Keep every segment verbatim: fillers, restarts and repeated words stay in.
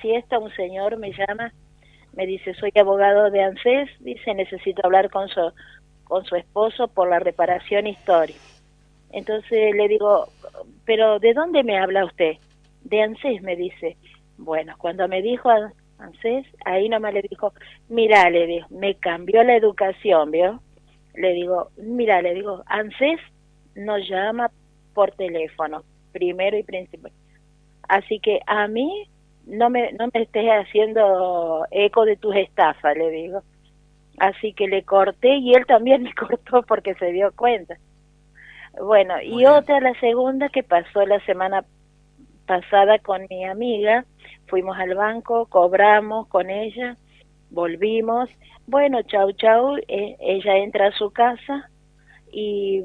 siesta, un señor me llama, me dice, soy abogado de ANSES, dice, necesito hablar con su, con su esposo por la reparación histórica. Entonces le digo, pero ¿de dónde me habla usted? De ANSES, me dice. Bueno, cuando me dijo ANSES, ahí nomás le dijo, mira, le digo, me cambió la educación, ¿vio? Le digo, mira, le digo, ANSES nos llama por teléfono, primero y principal. Así que a mí no me no me estés haciendo eco de tus estafas, le digo. Así que le corté y él también me cortó porque se dio cuenta. Bueno, Muy y bien. otra, la segunda que pasó la semana pasada con mi amiga, fuimos al banco, cobramos con ella, volvimos, bueno, chau chau, eh, ella entra a su casa y,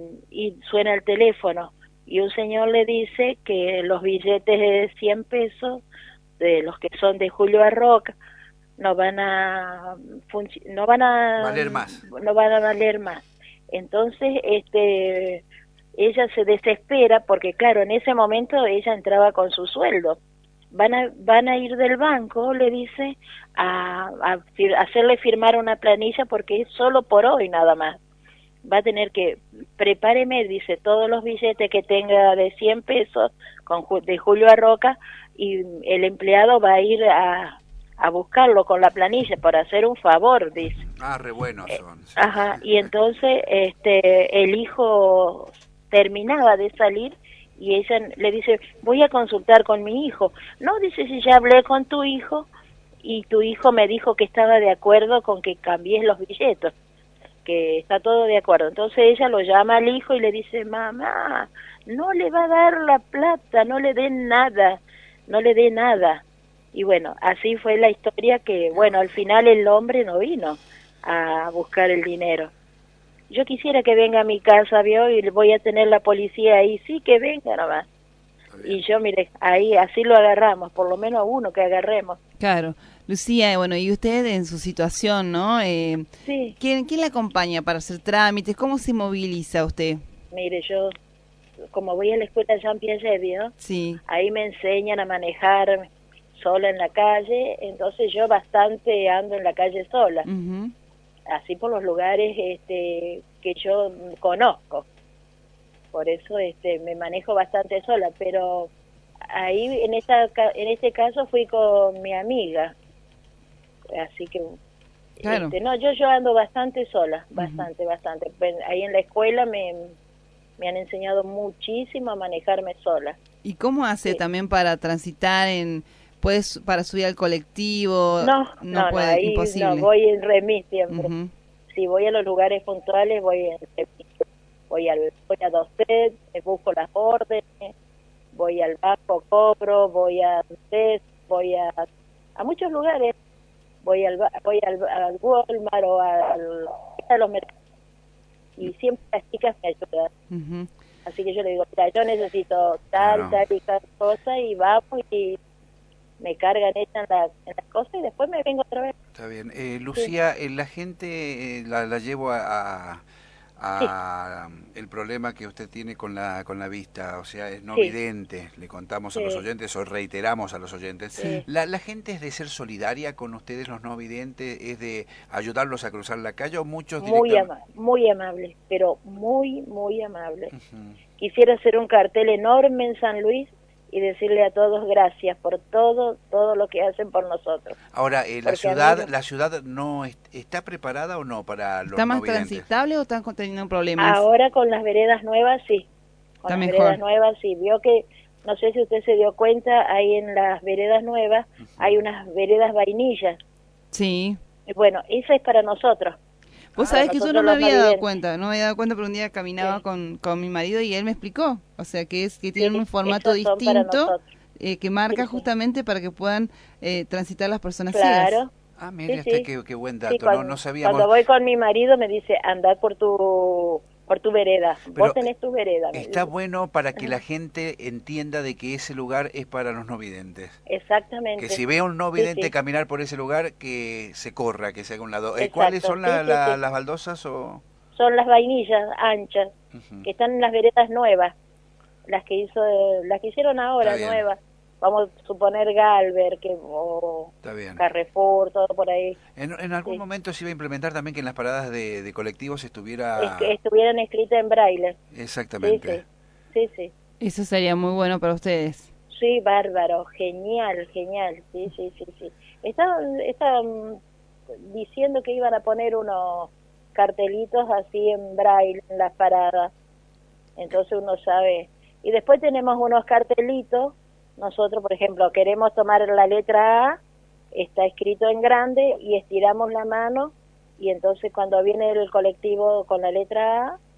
y suena el teléfono y un señor le dice que los billetes de cien pesos, de los que son de Julio Arroca, no van a no van a Valer más. no van a valer más. Entonces, este ella se desespera porque claro, en ese momento ella entraba con su sueldo. Van a van a ir del banco, le dice, a, a, a hacerle firmar una planilla porque es solo por hoy nada más. Va a tener que, prepáreme, dice, todos los billetes que tenga de cien pesos con, de Julio Arroca y el empleado va a ir a, a buscarlo con la planilla para hacer un favor, dice. Ah, re buenos Eh, son. Sí. ajá, y entonces este el hijo terminaba de salir y ella le dice, voy a consultar con mi hijo. No, dice, si ya hablé con tu hijo y tu hijo me dijo que estaba de acuerdo con que cambies los billetes, que está todo de acuerdo. Entonces ella lo llama al hijo y le dice, mamá, no le va a dar la plata, no le dé nada, no le dé nada. Y bueno, así fue la historia que, bueno, al final el hombre no vino a buscar el dinero. Yo quisiera que venga a mi casa, ¿vio? Y voy a tener la policía ahí, sí, que venga nomás. Y yo, mire, ahí así lo agarramos, por lo menos a uno que agarremos. Claro. Lucía, bueno, y usted en su situación, ¿no? Eh, Sí. ¿quién, ¿Quién la acompaña para hacer trámites? ¿Cómo se moviliza usted? Mire, yo, como voy a la escuela Jean Piaget, ¿vio? Sí. Ahí me enseñan a manejar sola en la calle, entonces yo bastante ando en la calle sola, Uh-huh. así por los lugares este, que yo conozco. Por eso este me manejo bastante sola, pero ahí en esta en este caso fui con mi amiga, así que Claro. este, no, yo yo ando bastante sola, Uh-huh. bastante, bastante. Ahí en la escuela me me han enseñado muchísimo a manejarme sola. ¿Y cómo hace Sí. también para transitar en, puedes para subir al colectivo? No, No, no, no, puede, ahí no, imposible. voy en remis siempre. Uh-huh. Si voy a los lugares puntuales, voy en remis. Voy al voy a Docet, busco las órdenes, voy al banco, cobro, voy a Docet, voy a a muchos lugares, voy al voy al, al Walmart o al, a los mercados y siempre las chicas me ayudan. Uh-huh. Así que yo le digo, mira, yo necesito tal, Claro. tal y tal cosa y vamos y me cargan, echan la, en las cosas y después me vengo otra vez. Está bien. Eh, Sí, Lucía, eh, la gente eh, la, la llevo a, a, sí, a el problema que usted tiene con la con la vista, o sea, es no sí, vidente. Le contamos a los sí, oyentes o reiteramos a los oyentes. Sí. sí. La, la gente es de ser solidaria con ustedes los no videntes, es de ayudarlos a cruzar la calle o muchos Muy directamente. amable, muy amable, pero muy, muy amable. Uh-huh. Quisiera hacer un cartel enorme en San Luis y decirle a todos gracias por todo, todo lo que hacen por nosotros. Ahora, eh, la Porque a mí ciudad, no- la ciudad no est- está preparada o no para ¿Está los no más videntes. transitable o están teniendo problemas? ahora con las veredas nuevas sí, con Está las mejor. veredas nuevas sí. Vio que, no sé si usted se dio cuenta, ahí en las veredas nuevas Uh-huh. hay unas veredas vainillas. Sí. Y bueno, esa es para nosotros. Vos Para sabés que yo nosotros no me los no había dado videntes. cuenta, no me había dado cuenta, pero un día caminaba Sí, con, con mi marido y él me explicó, o sea, que es que tienen sí, un formato esas son para distinto nosotros. eh, que Sí, marca sí, justamente para que puedan eh, transitar las personas ciegas. claro. Ah, Sí, mire, este sí. qué, qué buen Sí, dato, no, cuando, no sabíamos. cuando voy con mi marido me dice, anda por tu por tu vereda. Vos Pero tenés tu vereda, me está dice. bueno para que la Ajá. gente entienda de que ese lugar es para los no videntes. Que Exactamente. si ve a un no Sí, vidente sí. caminar por ese lugar, que se corra, que se haga un lado. Eh, ¿Cuáles Exacto. son Sí, la- sí, la- sí. las baldosas o...? Son las vainillas anchas Ujú. que están en las veredas nuevas, las que hizo las que hicieron Está ahora bien. nuevas. vamos a suponer Galver, que o Está bien. Carrefour, todo por ahí. En, en algún Sí. momento se iba a implementar también que en las paradas de, de colectivos estuviera... Es que estuvieran escritas en braille. Sí, Exactamente. sí, sí, sí. Eso sería muy bueno para ustedes. Sí, bárbaro, genial, genial, sí, sí, sí, sí. Estaban, estaban diciendo que iban a poner unos cartelitos así en braille en las paradas, entonces uno sabe. Y después tenemos unos cartelitos, nosotros por ejemplo queremos tomar la letra A, está escrito en grande y estiramos la mano y entonces cuando viene el colectivo con la letra A,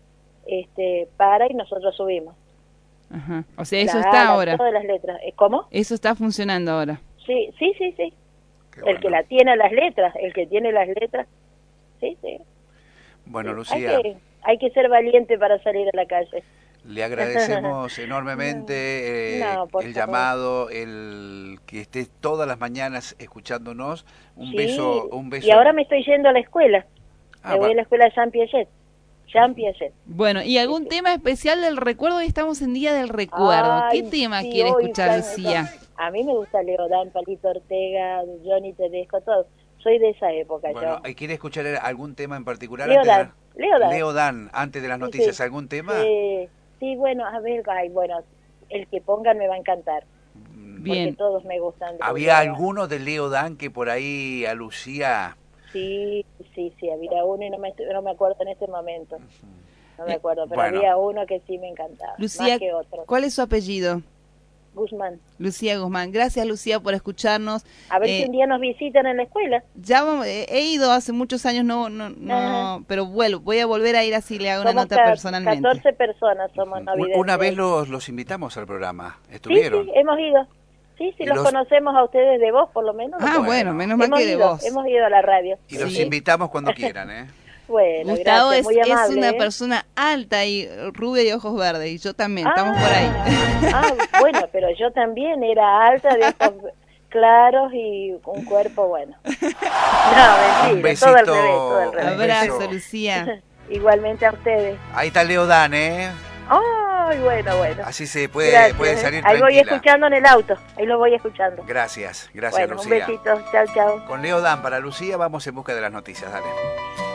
este para y nosotros subimos. Ajá. O sea, eso La está A, la- ahora. todas las letras. ¿Cómo? Eso está funcionando ahora. Sí, sí, sí, sí. Qué El bueno. que la tiene las letras, el que tiene las letras. Sí, sí. Bueno, Sí. Lucía, Hay que, hay que ser valiente para salir a la calle. le agradecemos enormemente eh, No, por el favor. llamado, el que estés todas las mañanas escuchándonos. Un Sí, beso, un beso. y ahora me estoy yendo a la escuela. Ah, me voy va. a la escuela de Jean Piaget. Jean Piaget. Bueno, ¿y algún Sí. tema especial del recuerdo? Hoy estamos en Día del Recuerdo. Ay, ¿Qué tema sí, quiere hoy escuchar, está- Lucía? A mí me gusta Leodán, Palito Ortega, Johnny Tedesco, todo. Soy de esa época Bueno, yo. ¿y quiere escuchar algún tema en particular? Leodán, antes de la- Leodán. Leodán, antes de las Sí, noticias, sí. ¿algún tema? Sí, sí, bueno, a ver, ay, bueno, el que pongan me va a encantar. Mm, Bien. Porque todos me gustan. de ¿Había Leodán. alguno de Leodán que por ahí a Lucía... Sí, sí, sí, había uno y no me, no me acuerdo en este momento. No me Eh, acuerdo, pero bueno. había uno que sí me encantaba. Lucía, más que otro. ¿cuál es su apellido? Guzmán. Lucía Guzmán. Gracias, Lucía, por escucharnos. A ver Eh, si un día nos visitan en la escuela. Ya vamos- eh, he ido hace muchos años, no, no, no, Ajá. pero vuelvo, voy a volver a ir así le hago una Somos nota ca- personalmente. catorce personas somos Un- navidentes. Una vez los, los invitamos al programa, Sí, ¿estuvieron? sí, hemos ido. Sí, sí, Y los, los- conocemos a ustedes de voz, por lo menos. Ah, Bueno. bueno, menos mal hemos que de ido, vos. hemos ido a la radio. Y los Sí. invitamos cuando quieran, ¿eh? Bueno, Gustavo gracias, es, muy es amable, una ¿eh? persona alta y rubia y ojos verdes, y yo también, estamos por ahí. Ah, bueno, pero yo también era alta, de ojos claros y un cuerpo bueno. No, mentira, Un besito, todo al revés, todo al un revés. Abrazo, beso. Lucía. Igualmente a ustedes. Ahí está Leodán, ¿eh? Ay, bueno, bueno. Así se puede, Gracias, puede ¿eh? salir Ahí voy tranquila. escuchando en el auto, ahí lo voy escuchando. Gracias, gracias Bueno, un Lucía. besito, chao, chao. Con Leodán para Lucía vamos en busca de las noticias, dale.